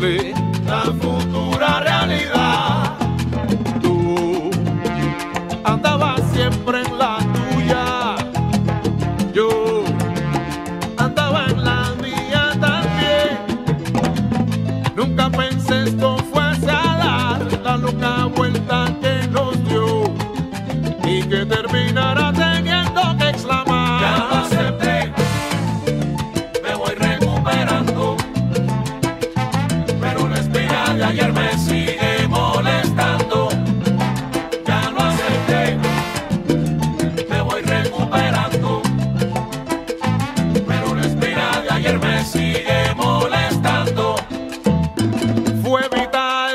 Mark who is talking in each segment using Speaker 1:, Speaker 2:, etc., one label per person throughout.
Speaker 1: posible la futura realidad. Tú andabas siempre en la tuya, yo andaba en la mía también. Nunca pensé esto fuese a dar la loca vuelta que nos dio y que terminara teniendo que exclamar.
Speaker 2: Ya lo acepté, me voy recuperando, pero la espina de ayer me sigue molestando. Ya lo acepté, me voy recuperando, pero la espina de ayer me sigue molestando.
Speaker 1: Fue vital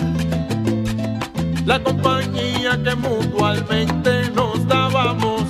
Speaker 1: la compañía que mutuamente nos dábamos.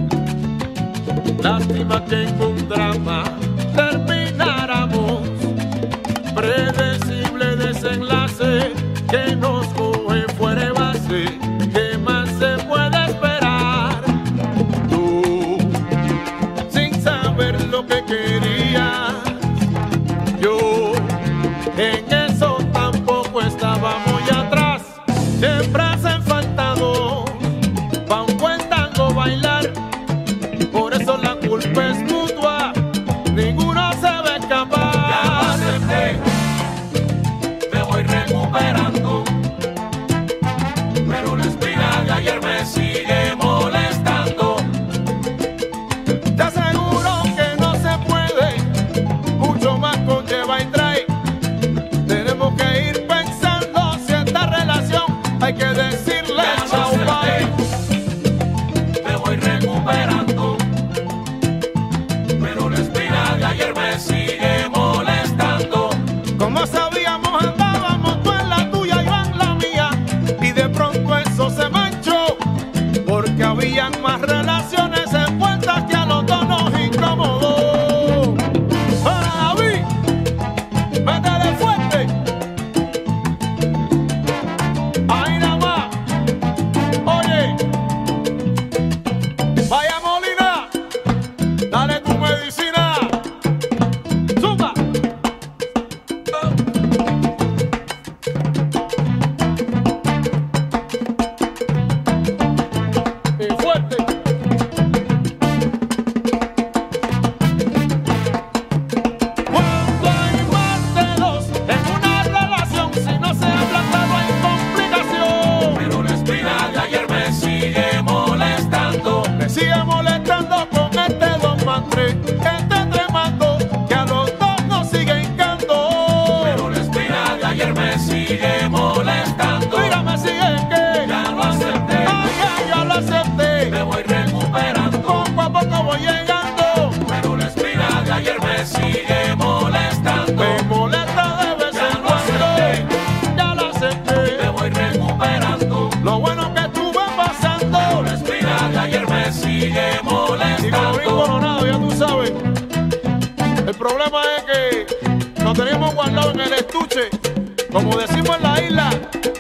Speaker 1: Lástima que en un drama termináramos. Predecible desenlace que nos coge fuera de base. ¿Qué más se puede esperar? Tú, sin saber lo que querías, yo en eso tampoco estaba muy atrás. Siempre hacen falta dos pa' un buen tango bailar. Por eso la culpa es mutua, ninguno se va a escapar.
Speaker 2: Ya lo acepté, me voy recuperando, pero la espina de ayer me sigue molestando.
Speaker 1: Te aseguro que no se puede, mucho más conlleva y trae. Tenemos que ir pensando si esta relación hay que decirle
Speaker 2: Ya lo
Speaker 1: chao bye.
Speaker 2: acepté, me voy recuperando, pero la espina de ayer me sigue molestando.
Speaker 1: Como sabíamos andábamos tú en la tuya y yo en la mía, y de pronto eso se manchó, porque habían más relaciones envueltas que a los dos nos incomodó. ¡Para David! ¡Métele fuerte! Ahí nada más. Oye, vaya Molina, dale tu medicina. Zumba. Y fuerte. Cuando hay más de dos en una relación, si no se habla todo hay complicación.
Speaker 2: Pero la espina de ayer me sigue molestando.
Speaker 1: Me sigue molestando con este 2+3, este tremendo que a los dos nos sigue hincando.
Speaker 2: Pero la espina de ayer me sigue molestando.
Speaker 1: Mira, me sigue que
Speaker 2: Ya lo acepté,
Speaker 1: ay, ya lo acepté.
Speaker 2: me voy recuperando,
Speaker 1: Poco a poco voy llegando.
Speaker 2: pero la espina de ayer me sigue molestando.
Speaker 1: Me molesta de vez
Speaker 2: Ya
Speaker 1: en
Speaker 2: lo
Speaker 1: cuando.
Speaker 2: acepté,
Speaker 1: Ya lo acepté.
Speaker 2: me voy recuperando,
Speaker 1: Lo bueno que estuve pasando.
Speaker 2: pero la espina de ayer me sigue
Speaker 1: Y como bien
Speaker 2: molestando.
Speaker 1: coronado, ya tú sabes. El problema es que nos teníamos guardado en el estuche. Como decimos en la isla,